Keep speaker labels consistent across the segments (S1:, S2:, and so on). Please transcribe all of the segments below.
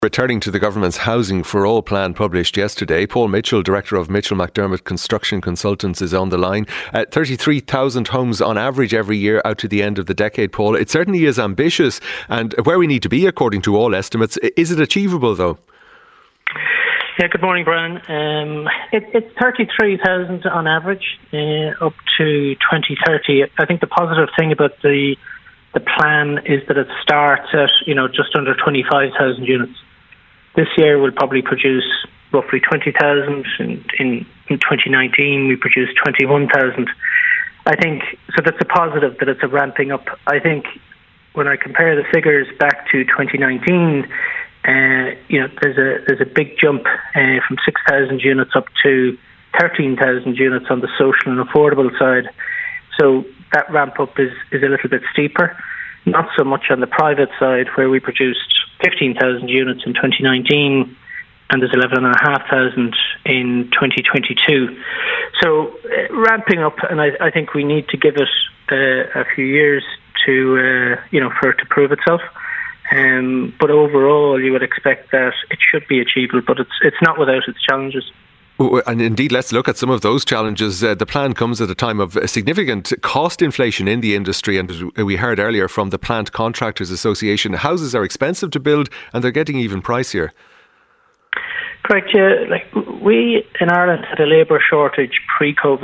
S1: Returning to the government's Housing for All plan published yesterday, Paul Mitchell, Director of Mitchell McDermott Construction Consultants, is on the line. 33,000 homes on average every year out to the end of the decade, Paul. It certainly is ambitious and where we need to be according to all estimates. Is it achievable though?
S2: Yeah, good morning, Brian. It's 33,000 on average up to 2030. I think the positive thing about the plan is that it starts at just under 25,000 units. This year we'll probably produce roughly 20,000. In 2019 we produced 21,000. I think so. That's a positive that it's a ramping up. I think when I compare the figures back to 2019, there's a big jump from 6,000 units up to 13,000 units on the social and affordable side. So that ramp up is a little bit steeper. Not so much on the private side, where we produced 15,000 units in 2019 and there's 11,500 in 2022. So ramping up, and I think we need to give it a few years to for it to prove itself. But overall, you would expect that it should be achievable, but it's not without its challenges.
S1: And indeed, let's look at some of those challenges. The plan comes at a time of significant cost inflation in the industry, and as we heard earlier from the Plant Contractors Association, houses are expensive to build and they're getting even pricier.
S2: Correct, yeah. We in Ireland had a labour shortage pre-COVID.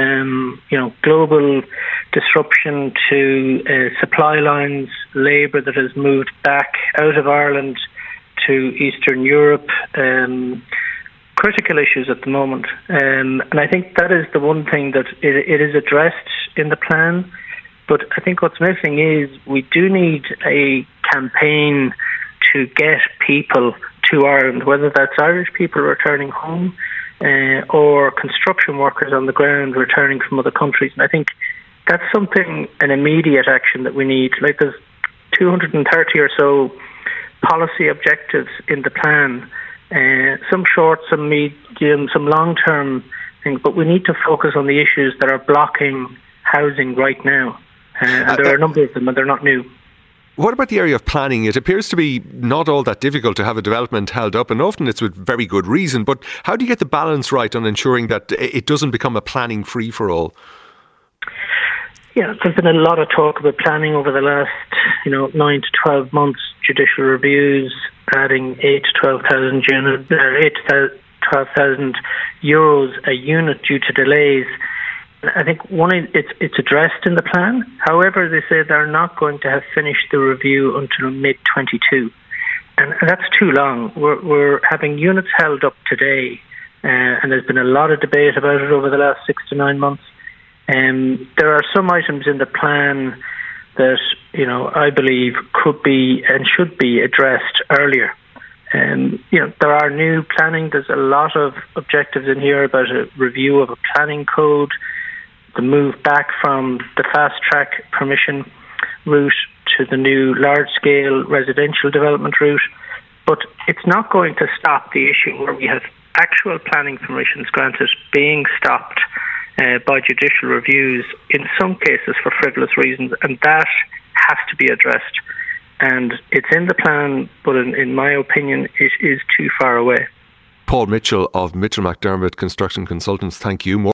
S2: Global disruption to supply lines, labour that has moved back out of Ireland to Eastern Europe. Critical issues at the moment, and I think that is the one thing that it is addressed in the plan. But I think what's missing is we do need a campaign to get people to Ireland, whether that's Irish people returning home or construction workers on the ground returning from other countries. And I think that's an immediate action that we need. Like there's 230 or so policy objectives in the plan. Some short, some medium, some long-term things, but we need to focus on the issues that are blocking housing right now. And there are a number of them, and they're not new.
S1: What about the area of planning? It appears to be not all that difficult to have a development held up, and often it's with very good reason. But how do you get the balance right on ensuring that it doesn't become a planning free-for-all?
S2: Yeah, there's been a lot of talk about planning over the last 9 to 12 months, judicial reviews, adding 8 to 12,000 units, 8 to 12,000 euros a unit due to delays. I think it's addressed in the plan. However, they say they're not going to have finished the review until mid-22, and that's too long. We're having units held up today, and there's been a lot of debate about it over the last 6 to 9 months. There are some items in the plan that I believe could be and should be addressed earlier. There are new planning. There's a lot of objectives in here about a review of a planning code, the move back from the fast track permission route to the new large scale residential development route. But it's not going to stop the issue where we have actual planning permissions granted being stopped by judicial reviews, in some cases for frivolous reasons, and that has to be addressed. And it's in the plan, but in my opinion, it is too far away.
S1: Paul Mitchell of Mitchell McDermott Construction Consultants, thank you.